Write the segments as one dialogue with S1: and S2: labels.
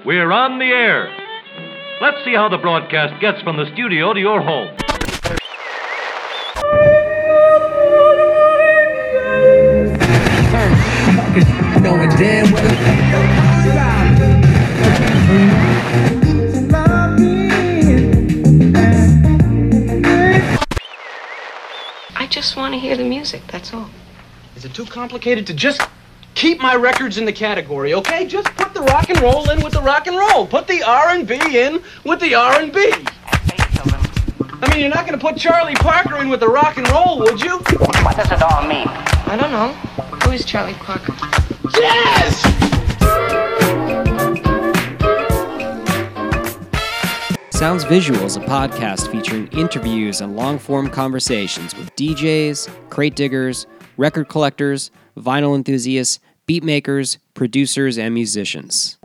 S1: We're on the air. Let's see how the broadcast gets from the studio to your home.
S2: Knowing damn
S3: I just want to hear the music, that's all.
S4: Is it too complicated to just keep my records in the category, okay? Just put the rock and roll in with the rock and roll. Put the R&B in with the R&B. I mean, you're not going to put Charlie Parker in with the rock and roll, would you?
S5: What does it all mean?
S3: I don't know. Who is Charlie Parker?
S4: Yes!
S6: Sounds Visual is a podcast featuring interviews and long-form conversations with DJs, crate diggers, record collectors, vinyl enthusiasts, beat makers, producers, and musicians.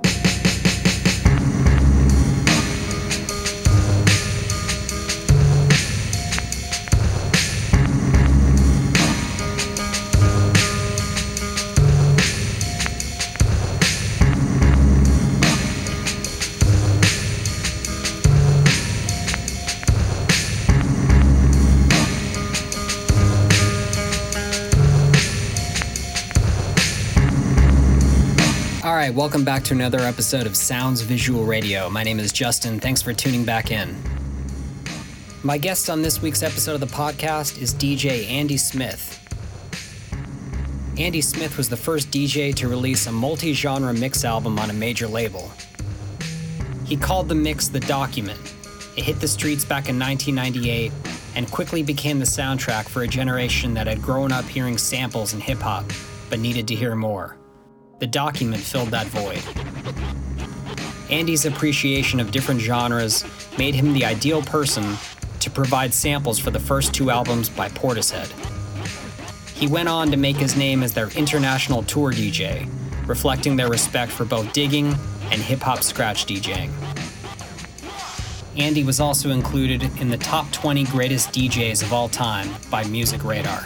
S6: All right, welcome back to another episode of Sounds Visual Radio. My name is Justin. Thanks for tuning back in. My guest on this week's episode of the podcast is DJ Andy Smith. Andy Smith was the first DJ to release a multi-genre mix album on a major label. He called the mix The Document. It hit the streets back in 1998 and quickly became the soundtrack for a generation that had grown up hearing samples in hip-hop, but needed to hear more. The Document filled that void. Andy's appreciation of different genres made him the ideal person to provide samples for the first two albums by Portishead. He went on to make his name as their international tour DJ, reflecting their respect for both digging and hip-hop scratch DJing. Andy was also included in the top 20 greatest DJs of all time by Music Radar.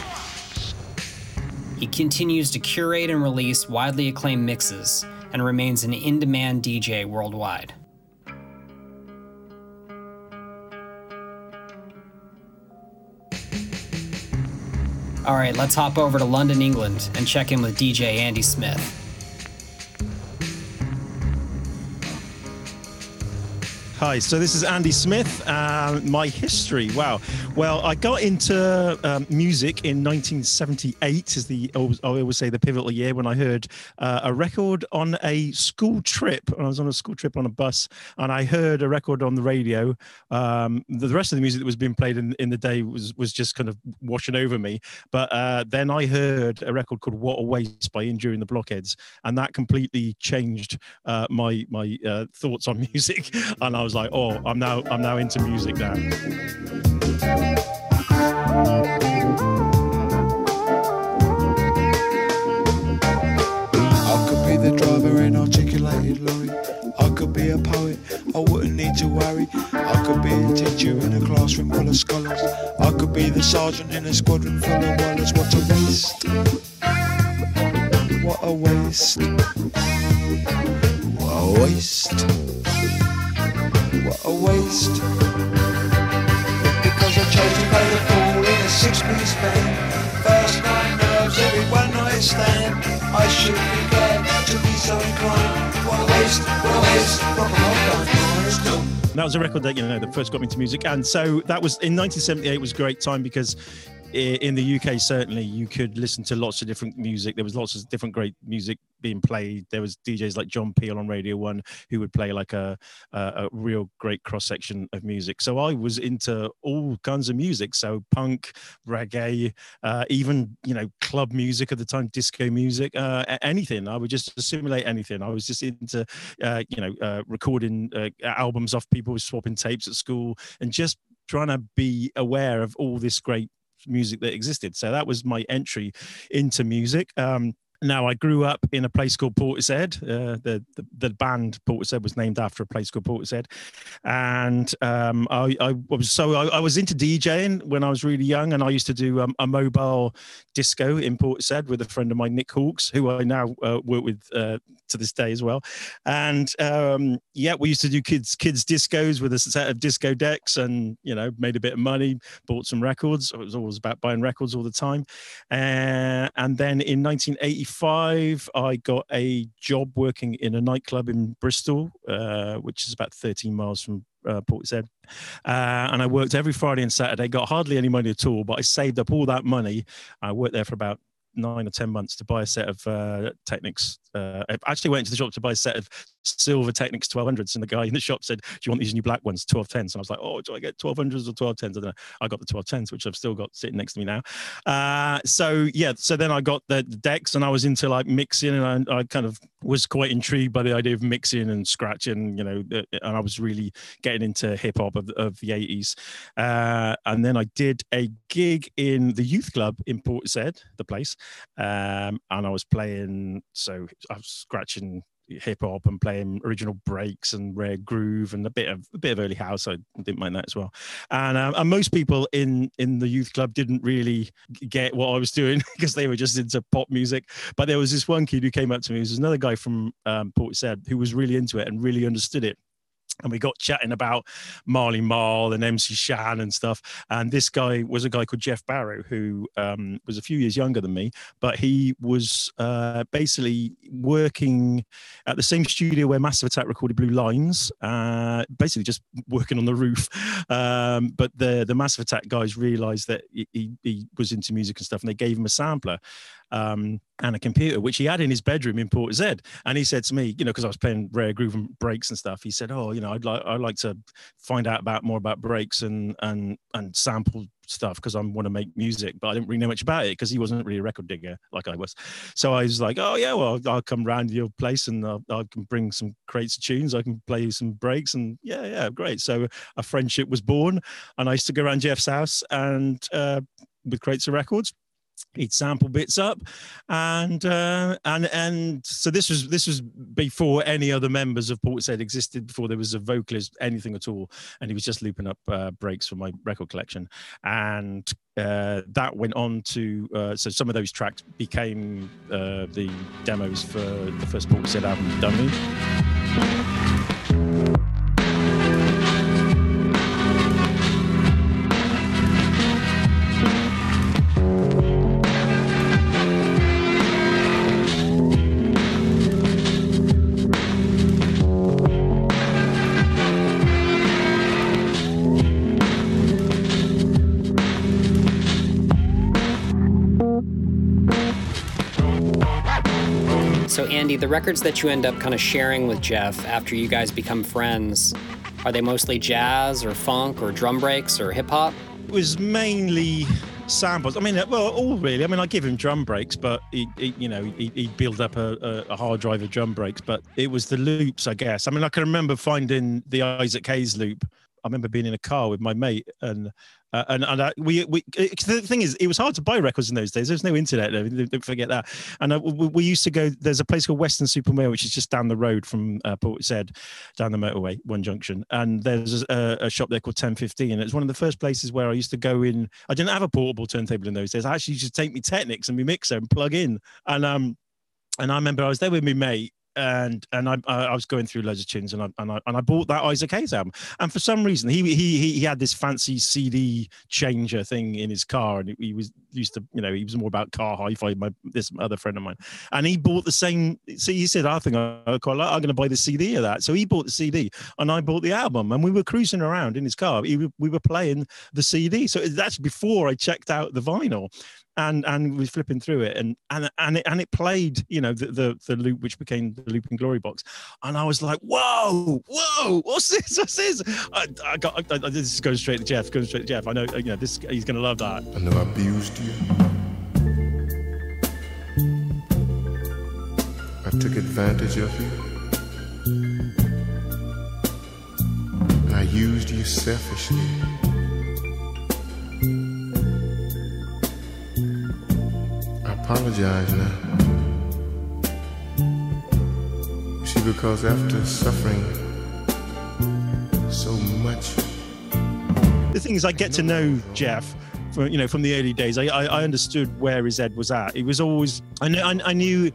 S6: He continues to curate and release widely acclaimed mixes and remains an in-demand DJ worldwide. All right, let's hop over to London, England and check in with DJ Andy Smith.
S7: Hi, so this is Andy Smith. My history, wow. Well, I got into music in 1978, I always say the pivotal year, when I heard a record on a school trip. I was on a school trip on a bus, and I heard a record on the radio. The rest of the music that was being played in the day was just kind of washing over me. But then I heard a record called What a Waste by Injuring the Blockheads, and that completely changed my thoughts on music. And I was like, oh, I'm now into music now.
S8: I could be the driver in articulated lorry. I could be a poet, I wouldn't need to worry. I could be a teacher in a classroom full of scholars. I could be the sergeant in a squadron full of wallers. What a waste. What a waste. What a waste. What a waste. Because I chose to play the fool in a six-piece band. First night nerves, every one night stand. I should be glad to be so inclined. What a waste, what a waste. Rock and roll done.
S7: That was a record that first got me into music. And so that was in 1978 was a great time because in the UK, certainly you could listen to lots of different music. There was lots of different great music being played. There was DJs like John Peel on Radio 1 who would play like a real great cross section of music. So I was into all kinds of music. So punk, reggae, even, club music at the time, disco music, anything. I would just assimilate anything. I was just into, recording albums off people, swapping tapes at school and just trying to be aware of all this great music that existed. So that was my entry into music. Now, I grew up in a place called Portishead. The band Portishead was named after a place called Portishead, and I was into DJing when I was really young, and I used to do a mobile disco in Portishead with a friend of mine, Nick Hawkes, who I now work with to this day as well. And we used to do kids discos with a set of disco decks, and made a bit of money, bought some records. It was always about buying records all the time. And then in 1985, I got a job working in a nightclub in Bristol, which is about 13 miles from Portishead. And I worked every Friday and Saturday, got hardly any money at all, but I saved up all that money. I worked there for about 9 or 10 months to buy a set of Technics. I actually went to the shop to buy a set of silver Technics 1200s, and the guy in the shop said, "Do you want these new black ones, 1210s?" And I was like, "Oh, do I get 1200s or 1210s?" I don't know. I got the 1210s, which I've still got sitting next to me now. So then I got the decks, and I was into like mixing, and I kind of was quite intrigued by the idea of mixing and scratching, and I was really getting into hip hop of the 80s. And then I did a gig in the youth club in Portishead, the place, and I was playing. So I was scratching hip hop and playing original breaks and rare groove and a bit of early house. I didn't mind that as well. And most people in the youth club didn't really get what I was doing because they were just into pop music. But there was this one kid who came up to me. There was another guy from Portishead who was really into it and really understood it. And we got chatting about Marley Marl and MC Shan and stuff. And this guy was a guy called Jeff Barrow, who was a few years younger than me, but he was basically working at the same studio where Massive Attack recorded Blue Lines, basically just working on the roof. But the Massive Attack guys realized that he was into music and stuff, and they gave him a sampler. And a computer, which he had in his bedroom in Portishead. And he said to me, because I was playing rare groove and breaks and stuff, he said, "Oh, I'd like to find out more about breaks and sample stuff, because I want to make music." But I didn't really know much about it because he wasn't really a record digger like I was. So I was like, "Oh yeah, well, I'll come round to your place and I can bring some crates of tunes. I can play some breaks." And yeah, great. So a friendship was born, and I used to go around Jeff's house and with crates of records. He'd sample bits up, and so this was before any other members of Portishead existed, before there was a vocalist, anything at all, and he was just looping up breaks for my record collection, and that went on to so some of those tracks became the demos for the first Portishead album, Dummy.
S6: So Andy, the records that you end up kind of sharing with Jeff after you guys become friends, are they mostly jazz or funk or drum breaks or hip hop?
S7: It was mainly samples. I mean, well, all really. I mean, I give him drum breaks, but he'd build up a hard drive of drum breaks. But it was the loops, I guess. I mean, I can remember finding the Isaac Hayes loop. I remember being in a car with my mate, and the thing is, it was hard to buy records in those days. There's no internet. Don't forget that. And we used to go. There's a place called Western-super-Mare, which is just down the road from Portishead, down the motorway, One Junction. And there's a shop there called 1015. And it's one of the first places where I used to go in. I didn't have a portable turntable in those days. I actually used to take me Technics and my mixer and plug in. And I remember I was there with my mate. And I was going through loads of tunes, and I bought that Isaac Hayes album. And for some reason, he had this fancy CD changer thing in his car, and he was used to, he was more about car hi-fi. This other friend of mine, and he bought the same. So he said, "I think I quite like. I'm going to buy the CD of that." So he bought the CD, and I bought the album, and we were cruising around in his car. We were playing the CD. So that's before I checked out the vinyl. And was flipping through it, and it played, the loop, which became the Looping Glory box, and I was like, whoa, what's this? This is going straight to Jeff. I know, this, he's going to love that.
S8: I know I abused you. I took advantage of you. And I used you selfishly. I apologize now.
S5: because after suffering so much.
S7: The thing is, I get to know Jeff from the early days. I understood where his head was at. It was always, I knew,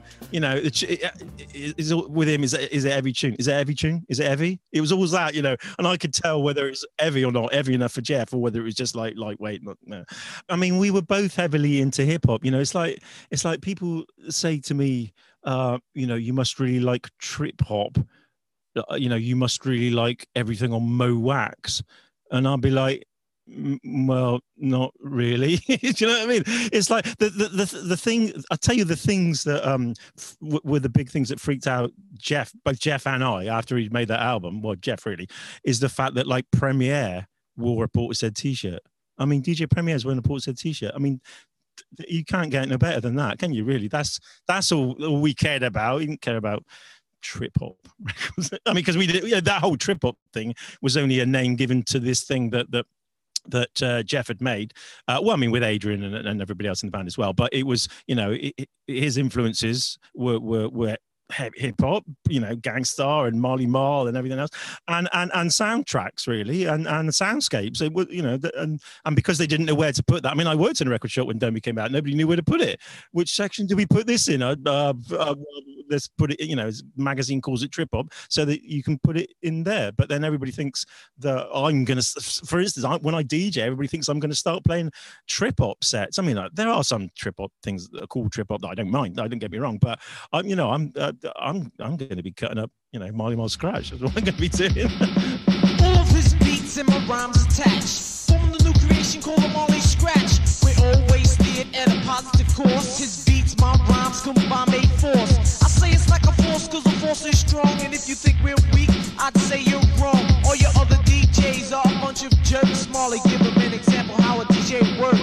S7: with him, is it every tune? Is it every tune? Is it heavy? It was always that, and I could tell whether it's heavy or not, heavy enough for Jeff, or whether it was just like lightweight. No. I mean, we were both heavily into hip hop. It's like people say to me, you must really like trip hop. You must really like everything on Mo Wax. And I'll be like, well, not really. Do you know what I mean? It's like the thing. I tell you, the things that were the big things that freaked out Jeff, both Jeff and I, after he'd made that album. Well, Jeff really is the fact that like Premier wore a Portishead t-shirt. I mean, DJ Premier's wearing a Portishead t-shirt. I mean, you can't get no better than that, can you? Really? That's all we cared about. We didn't care about trip hop. I mean, because we did that whole trip hop thing was only a name given to this thing that Jeff had made. Well, I mean, with Adrian and everybody else in the band as well. But it was, his influences were hip hop, Gangstar and Marley Marl and everything else, and soundtracks really, and soundscapes. It was, and because they didn't know where to put that. I mean, I worked in a record shop when Dummy came out. Nobody knew where to put it. Which section do we put this in? Let's put it. His magazine calls it trip hop, so that you can put it in there. But then everybody thinks that I'm gonna, for instance, when I DJ, everybody thinks I'm gonna start playing trip hop sets. I mean, there are some trip hop things that are called trip hop that I don't mind. Don't get me wrong, but I'm going to be cutting up, Marley Marl scratch. That's what I'm going to be doing.
S9: All of his beats and my rhymes attached. From the new creation called the Marley Scratch. We're always steered at a positive course. His beats, my rhymes combine made force. I say it's like a force cause the force is strong. And if you think we're weak, I'd say you're wrong. All your other DJs are a bunch of jerks. Marley, give them an example how a DJ works.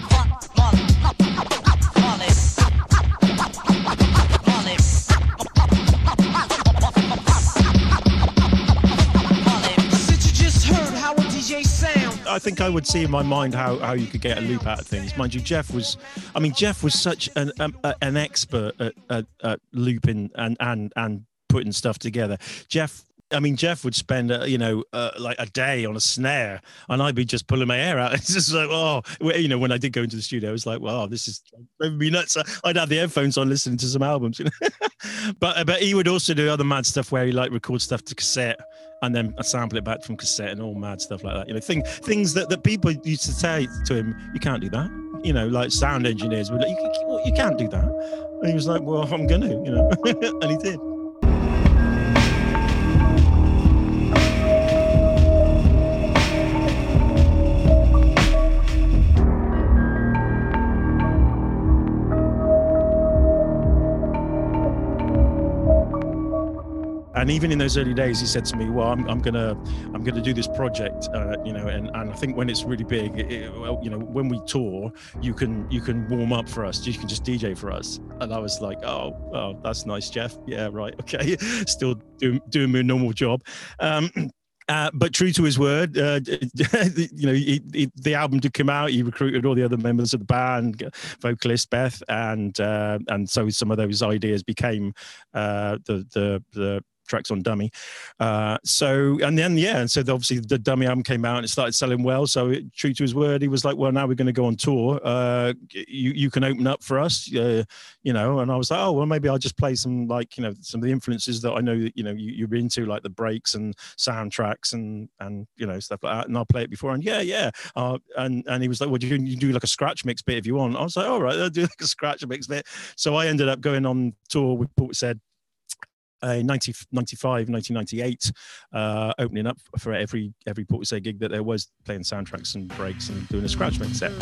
S7: I think I would see in my mind how you could get a loop out of things. Mind you, Jeff was such an expert at looping and putting stuff together. Jeff would spend like a day on a snare, and I'd be just pulling my hair out. It's just like, when I did go into the studio, it was like, wow, this is driving me nuts. I'd have the headphones on, listening to some albums, But he would also do other mad stuff where he like record stuff to cassette and then sample it back from cassette and all mad stuff like that. Things that people used to say to him, you can't do that. Like sound engineers were like, you can't do that. And he was like, well, I'm gonna, and he did. And even in those early days, he said to me, "Well, I'm gonna do this project, and I think when it's really big, when we tour, you can warm up for us. You can just DJ for us." And I was like, "Oh, that's nice, Jeff. Yeah, right, okay." Still doing my normal job. But true to his word, the album did come out. He recruited all the other members of the band, vocalist Beth, and so some of those ideas became the tracks on Dummy. So obviously the Dummy album came out and it started selling well. So true to his word, he was like, well, now we're going to go on tour. You can open up for us, and I was like, oh, well, maybe I'll just play some, like, some of the influences that I know that, you're into, like the breaks and soundtracks and stuff like that. And I'll play it before. And yeah. And he was like, well, you can do like a scratch mix bit if you want. I was like, all right, I'll do like a scratch mix bit. So I ended up going on tour with Portishead. 1995, 1998, opening up for every Portishead gig that there was, playing soundtracks and breaks and doing a scratch mix set.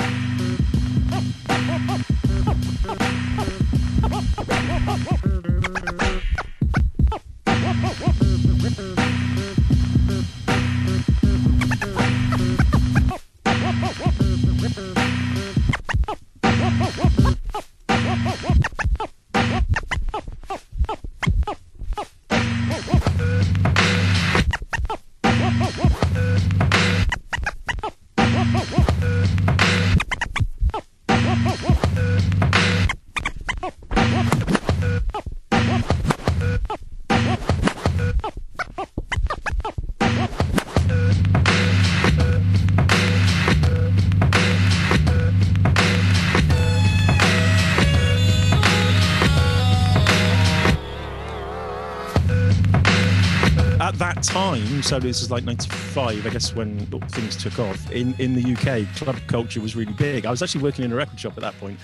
S7: time, so this is like 95, I guess, when things took off in the UK, club culture was really big. I was actually working in a record shop at that point,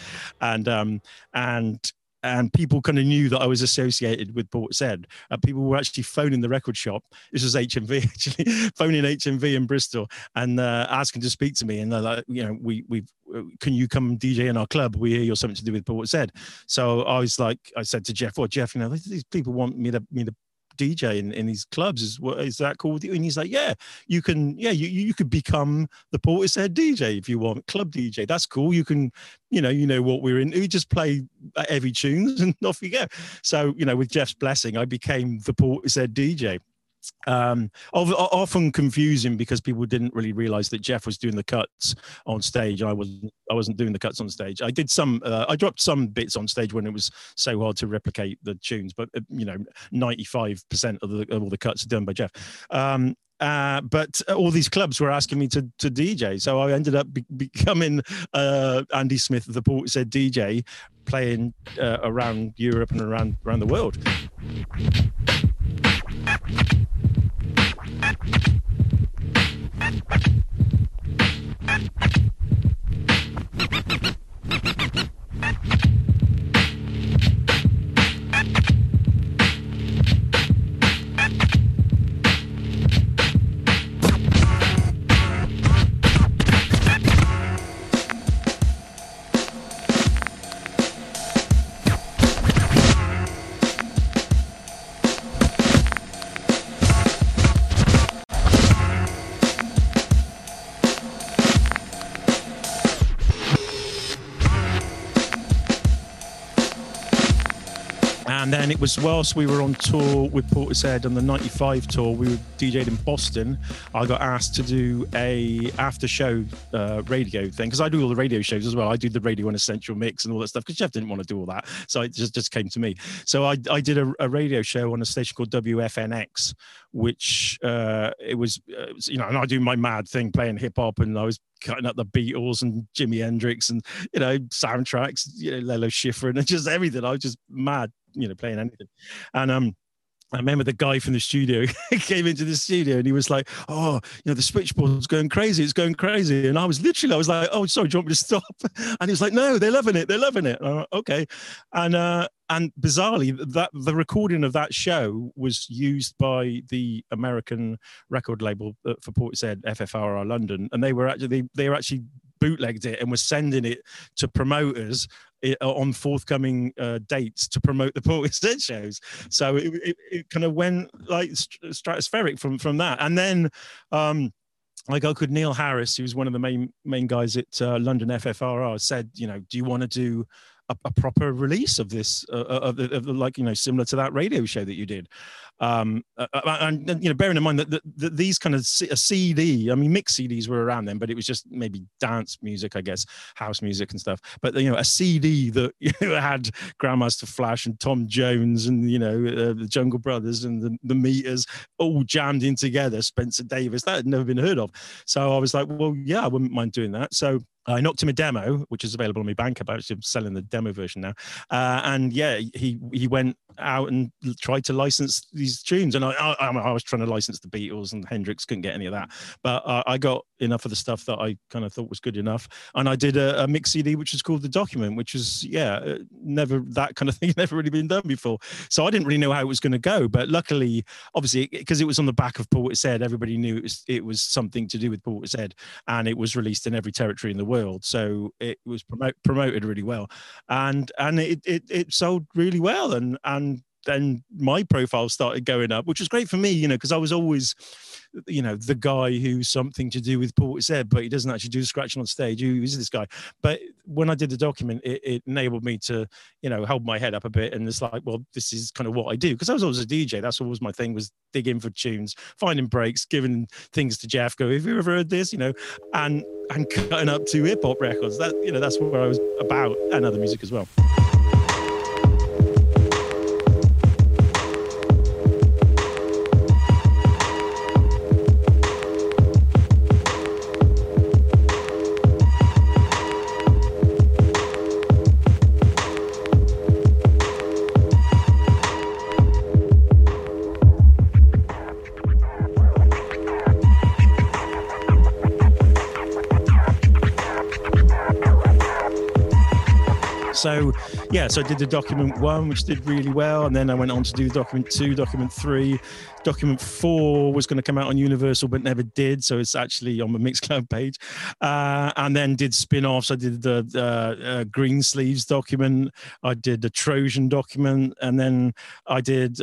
S7: and people kind of knew that I was associated with Portishead. People were actually phoning the record shop. This was HMV, actually, phoning HMV in Bristol and asking to speak to me. And they're like, you know, can you come DJ in our club? We hear you're something to do with Portishead. So I said to Jeff, well, Jeff, you know, these people want me to DJ in these clubs. Is that cool with you? And he's like, yeah, you can, you could become the Portishead DJ if you want, club DJ. That's cool. You can, you know what we're in. We just play heavy tunes and off you go. So, you know, with Jeff's blessing, I became the Portishead DJ. Often confusing because people didn't really realize that Jeff was doing the cuts on stage. I wasn't doing the cuts on stage. I did some, I dropped some bits on stage when it was so hard to replicate the tunes, but you know, 95% of all the cuts are done by Jeff. But all these clubs were asking me to DJ, so I ended up becoming Andy Smith, the Portishead DJ, playing around Europe and around the world. And then it was whilst we were on tour with Portishead on the 95 tour, we were DJ'd in Boston. I got asked to do a after show radio thing, because I do all the radio shows as well. I do the Radio and Essential Mix and all that stuff, because Jeff didn't want to do all that. So it just came to me. So I did a radio show on a station called WFNX, which it was, you know, and I do my mad thing playing hip hop, and I was cutting up the Beatles and Jimi Hendrix and, you know, soundtracks, you know, Lalo Schifrin and just everything. I was just mad, you know, playing anything. And I remember the guy from the studio came into the studio and he was like, oh, you know, the switchboard's going crazy. It's going crazy. And I was like, oh, sorry, do you want me to stop? And he was like, no, they're loving it. They're loving it. And I'm like, okay. And bizarrely, the recording of that show was used by the American record label for Portishead, FFRR London. And they were actually bootlegged it and was sending it to promoters on forthcoming dates to promote the Portishead shows. So it kind of went like stratospheric from that. And then a guy called Neil Harris, who was one of the main guys at London FFRR, said, you know, do you want to do a proper release of this, of like, you know, similar to that radio show that you did? And you know, bearing in mind that these kind of a CD, I mean, mixed CDs were around then, but it was just maybe dance music, I guess, house music and stuff. But you know, a CD that, you know, had Grandmaster Flash and Tom Jones and, you know, the Jungle Brothers and the Meters all jammed in together, Spencer Davis, that had never been heard of. So I was like, well, yeah, I wouldn't mind doing that. So I knocked him a demo, which is available on my Bandcamp. I'm selling the demo version now. And yeah, he went out and tried to license these tunes. And I was trying to license the Beatles and Hendrix, couldn't get any of that. But I got enough of the stuff that I kind of thought was good enough. And I did a mix CD, which was called The Document, which was, never, that kind of thing never really been done before. So I didn't really know how it was going to go. But luckily, obviously, because it was on the back of Portishead, everybody knew it was something to do with Portishead. And it was released in every territory in the world. So it was promoted really well. And it sold really well. And then my profile started going up, which was great for me, you know, because I was always, you know, the guy who's something to do with Portishead, but he doesn't actually do the scratching on stage. Who is this guy? But when I did the Document, it enabled me to, you know, hold my head up a bit. And it's like, well, this is kind of what I do. Because I was always a DJ. That's always my thing, was digging for tunes, finding breaks, giving things to Jeff, go, have you ever heard this? You know, and cutting up to hip hop records. That, you know, that's where I was about, and other music as well. So yeah, so I did the document 1, which did really well, and then I went on to do document 2, document 3. Document 4 was going to come out on Universal, but never did. So it's actually on the Mixcloud page. And then did spin-offs. I did the Green Sleeves document. I did the Trojan document. And then I did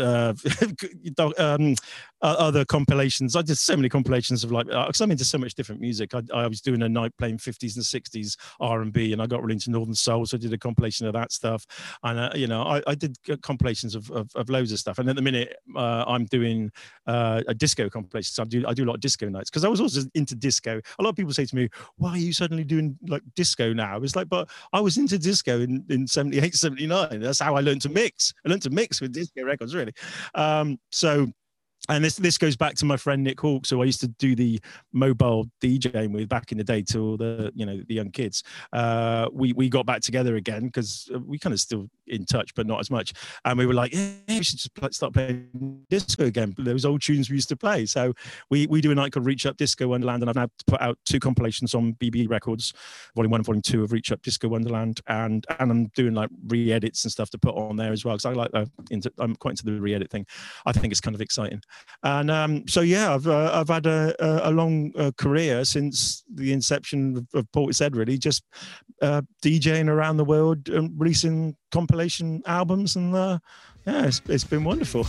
S7: other compilations. I did so many compilations of because I'm into so much different music. I was doing a night playing 50s and 60s R&B, and I got really into Northern Soul. So I did a compilation of that stuff. And, I did compilations of loads of stuff. And at the minute, I'm doing a disco compilation. So I do a lot of disco nights because I was also into disco. A lot of people say to me, why are you suddenly doing like disco now? It's like, but I was into disco in 78, 79. That's how I learned to mix. I learned to mix with disco records, really. And this goes back to my friend Nick Hawkes, who I used to do the mobile DJing with back in the day to all the young kids. We got back together again because we kind of still in touch, but not as much. And we were like, yeah, we should just start playing disco again. Those old tunes we used to play. So we do a night called Reach Up Disco Wonderland, and I've now put out 2 compilations on BB Records, Volume 1 and Volume 2 of Reach Up Disco Wonderland, and I'm doing like re-edits and stuff to put on there as well because I like I'm quite into the re-edit thing. I think it's kind of exciting. And so yeah, I've had a long career since the inception of Portishead, really, just DJing around the world, releasing compilation albums, and yeah, it's been wonderful.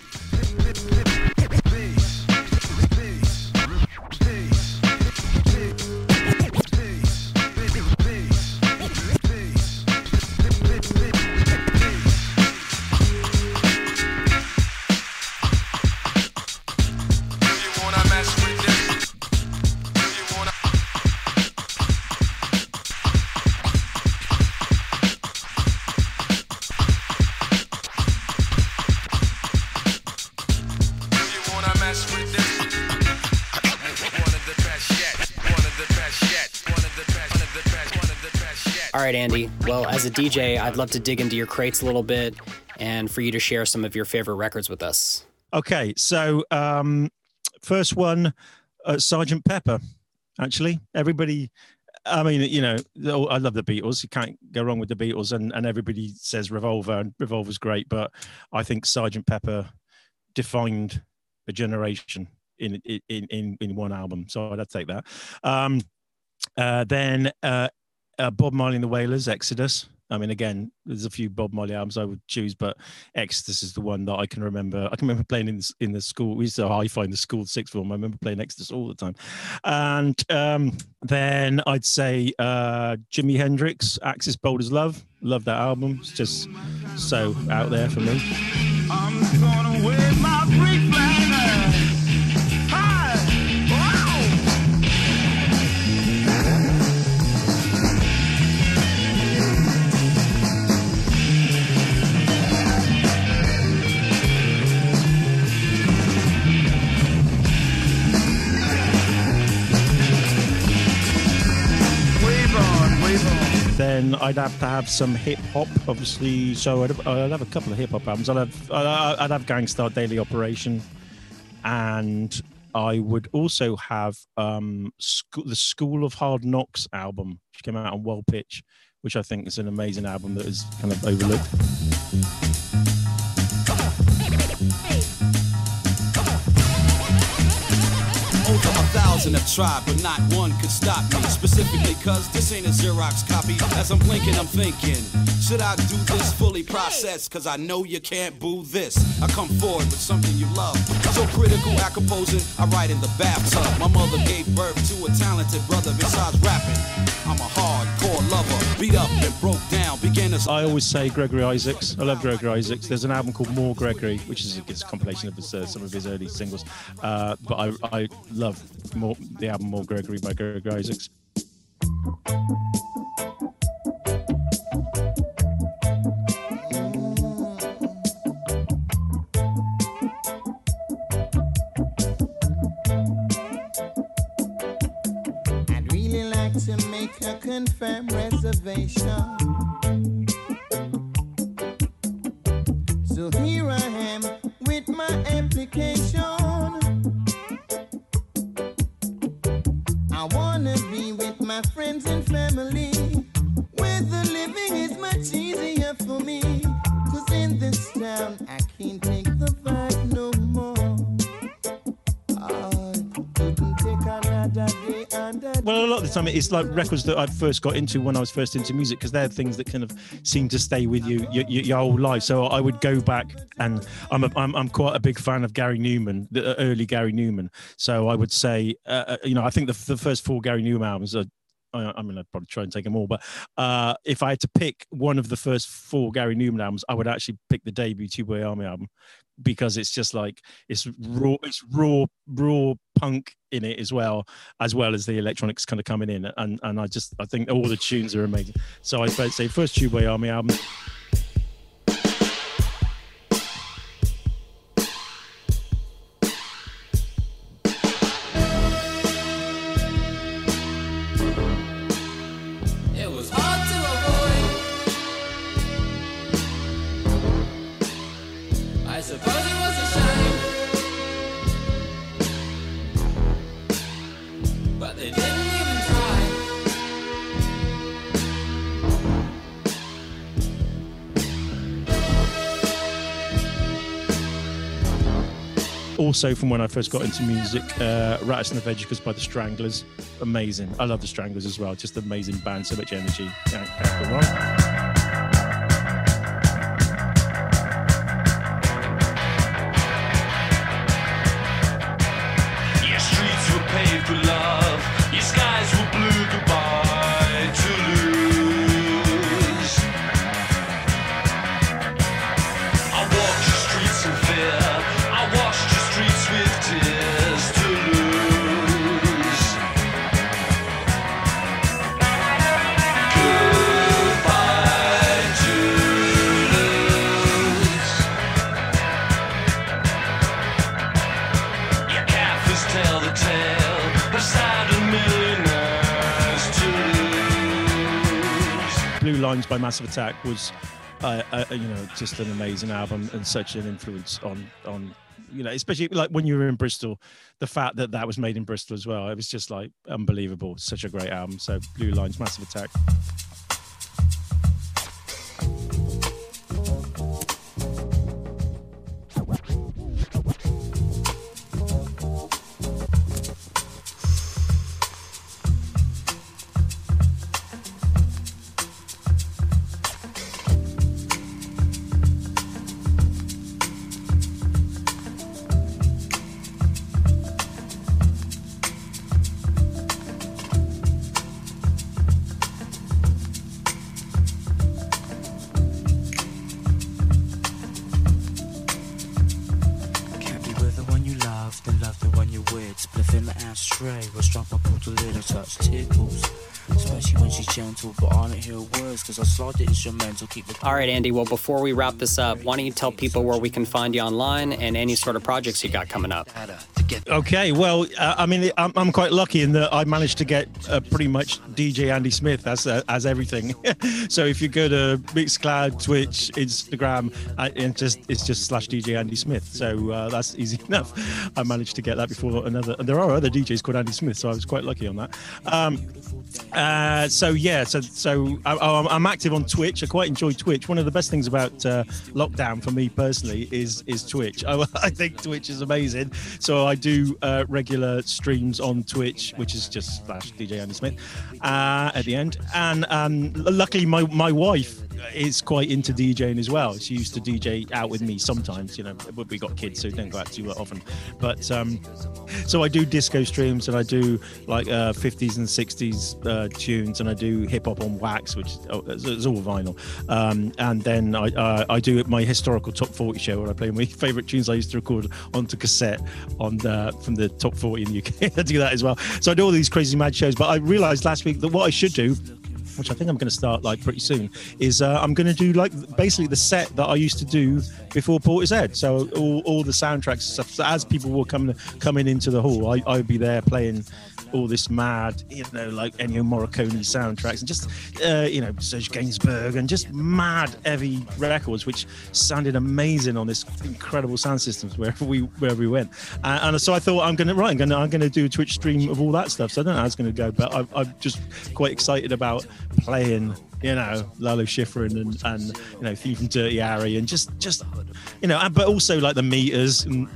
S6: All right, Andy. Well, as a DJ, I'd love to dig into your crates a little bit and for you to share some of your favorite records with us.
S7: Okay, so first one, Sgt. Pepper, actually. Everybody, I mean, I love the Beatles. You can't go wrong with the Beatles, and everybody says Revolver, and Revolver's great, but I think Sgt. Pepper defined a generation in one album, so I'd have to take that. Then Bob Marley and the Wailers, Exodus. I mean, again, there's a few Bob Marley albums I would choose, but Exodus is the one that I can remember. I can remember playing in the school. We used to hi-fi in the school sixth form. I remember playing Exodus all the time. And then I'd say Jimi Hendrix, Axis Bold as Love. Love that album. It's just so out there for me. I'm gonna wave my free flag. Then I'd have to have some hip hop, obviously. So I'd have a couple of hip hop albums. I'd have Gang Starr, Daily Operation, and I would also have the School of Hard Knocks album, which came out on Wild Pitch, which I think is an amazing album that is kind of overlooked.
S10: Over 1,000 have tried, but not one could stop me. Specifically, cause this ain't a Xerox copy. As I'm blinking, I'm thinking, should I do this fully processed? Cause I know you can't boo this. I come forward with something you love. So critical at composing, I write in the bathtub. My mother gave birth to a talented brother. Besides rapping, I'm a hardcore lover. Beat up and broke down, beginners.
S7: I always say Gregory Isaacs. I love Gregory Isaacs. There's an album called More Gregory, which is a compilation of some of his early singles. But I love the album More Gregory by Gregory Isaacs.
S11: I'd really like to make a confirmed reservation. So here I am with my application. I wanna be with my friends and family, where the living is much easier.
S7: Well, a lot of the time it's like records that I first got into when I was first into music, because they're things that kind of seem to stay with you your whole life. So I would go back, and I'm quite a big fan of Gary Newman, the early Gary Newman. So I would say, I think the first 4 Gary Newman albums are, I mean, I'd probably try and take them all, but if I had to pick one of the first 4 Gary Newman albums, I would actually pick the debut Tubeway Army album, because it's just like it's raw punk in it as well as the electronics kind of coming in, and I think all the tunes are amazing. So I'd say first Tubeway Army album. Also, from when I first got into music, Rattlesnake of Vegicles by the Stranglers, amazing. I love the Stranglers as well, just amazing band, so much energy. Can't go wrong. By Massive Attack was, just an amazing album, and such an influence on especially like when you were in Bristol, the fact that was made in Bristol as well. It was just like unbelievable. Such a great album. So Blue Lines, Massive Attack.
S6: All right, Andy, well, before we wrap this up, why don't you tell people where we can find you online and any sort of projects you got coming up?
S7: Okay, well, I'm quite lucky in that I managed to get pretty much DJ Andy Smith as everything. So if you go to Mixcloud, Twitch, Instagram, it's just /DJ Andy Smith. So that's easy enough. I managed to get that before another. And there are other DJs called Andy Smith, so I was quite lucky on that. I'm active on Twitch. I quite enjoy Twitch. One of the best things about lockdown for me personally is Twitch. I think Twitch is amazing. So I do regular streams on Twitch, which is just /DJ Andy Smith at the end. And luckily my wife is quite into DJing as well. She used to DJ out with me sometimes, we got kids, so we don't go out too often. But so I do disco streams, and I do like 50s and 60s tunes, and I do hip hop on wax, which is all vinyl. And then I do my historical top 40 show, where I play my favorite tunes I used to record onto cassette from the top 40 in the UK. I do that as well. So I do all these crazy mad shows. But I realized last week that what I should do, which I think I'm going to start like pretty soon, is I'm going to do like basically the set that I used to do before Portishead. So all the soundtracks and stuff. So as people were coming into the hall, I'd be there playing all this mad, like Ennio Morricone soundtracks, and just Serge Gainsbourg, and just mad heavy records, which sounded amazing on this incredible sound systems wherever we went. And so I thought I'm going to do a Twitch stream of all that stuff. So I don't know how it's going to go, but I'm just quite excited about playing, Lalo Schifrin and Thief from Dirty Harry, and just but also like the Meters, and just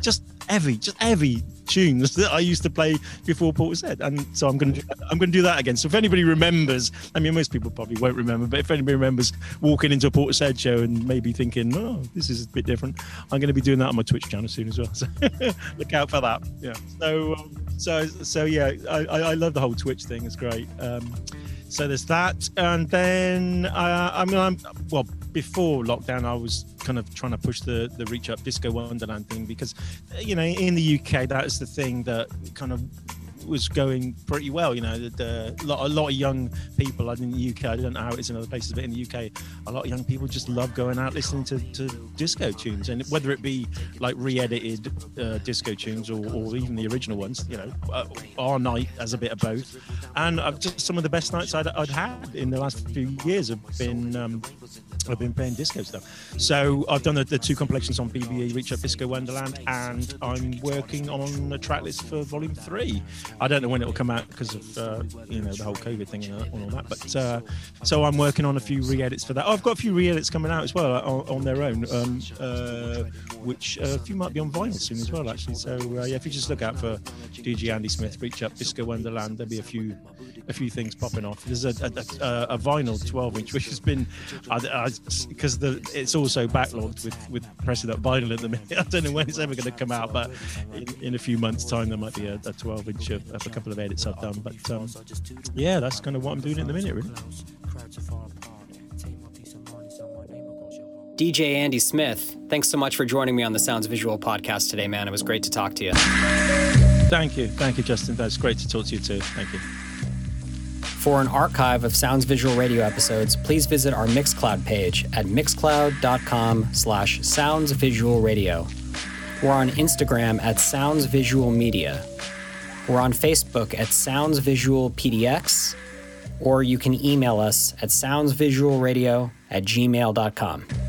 S7: heavy tunes that I used to play before Portishead, and so I'm going to do that again. So if anybody remembers, I mean, most people probably won't remember, but if anybody remembers walking into a Portishead show and maybe thinking, oh, this is a bit different, I'm going to be doing that on my Twitch channel soon as well. So look out for that. Yeah. So yeah, I love the whole Twitch thing. It's great. So there's that, and then before lockdown, I was kind of trying to push the Reach Up Disco Wonderland thing, because, you know, in the UK, that is the thing that kind of was going pretty well. You know, a lot of young people in the UK, I don't know how it is in other places, but in the UK, a lot of young people just love going out listening to disco tunes, and whether it be like re-edited disco tunes or even the original ones, you know, our night as a bit of both. And just some of the best nights I'd had in the last few years have been playing disco stuff. So I've done the two compilations on BBE, Reach Up Disco Wonderland, and I'm working on a track list for Volume 3. I don't know when it will come out because of you know, the whole COVID thing and all that, but so I'm working on a few re-edits for that. I've got a few re-edits coming out as well on their own, which a few might be on vinyl soon as well, actually. So yeah, if you just look out for DJ Andy Smith, Reach Up Disco Wonderland, there'll be a few things popping off. There's a vinyl 12-inch which has been because it's also backlogged with pressing up vinyl at the minute. I don't know when it's ever going to come out, but in a few months' time there might be a 12-inch of a couple of edits I've done. But yeah, that's kind of what I'm doing at the minute, really.
S6: DJ Andy Smith, thanks so much for joining me on the Sounds Visual podcast today, man. It was great to talk to you.
S7: Thank you, Justin. That's great to talk to you too. Thank you.
S6: For an archive of Sounds Visual Radio episodes, please visit our Mixcloud page at mixcloud.com/soundsvisualradio. We're on Instagram at Sounds Visual Media. We're on Facebook at Sounds Visual PDX, or you can email us at soundsvisualradio@gmail.com.